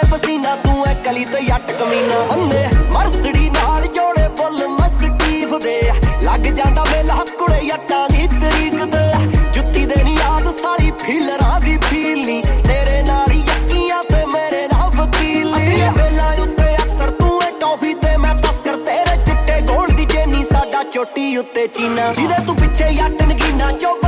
ਪਸੀਨਾ ਤੂੰ ਐ ਕਲੀ ਤੇ ਜੱਟ ਕਮੀਨਾ ਅੰਨੇ ਮਰਸੜੀ ਨਾਲ ਜੋੜੇ ਬੁੱਲ ਮਸਟੀਫ ਦੇ ਲੱਗ ਜਾਂਦਾ ਮੇਲਾ ਕੁੜੇ ਜੱਟਾਂ ਦੀ ਤਰੀਕ ਤੇ ਜੁੱਤੀ ਦੇ ਨੀ ਯਾਦ ਸਾਰੀ ਫੀਲਰਾਂ ਦੀ ਫੀਲ ਨੀ ਤੇਰੇ ਨਾਲ ਹੀ ਯਕੀਆਂ ਤੇ ਮੇਰੇ ਨਾਲ ਵਕੀਲ ਅਸੀਂ ਵੇਲਾ ਉੱਤੇ ਅਕਸਰ ਤੂੰ ਐ ਟੌਫੀ ਤੇ ਮੈਂ ਤਸਕਰ ਤੇਰੇ ਚਿੱਟੇ ਗੋਲ ਦੀ ਚੇਨੀ ਸਾਡਾ ਚੋਟੀ ਉੱਤੇ ਚੀਨਾ ਜਿਹਦੇ ਤੂੰ ਪਿੱਛੇ ਜੱਟ ਨਗੀਨਾ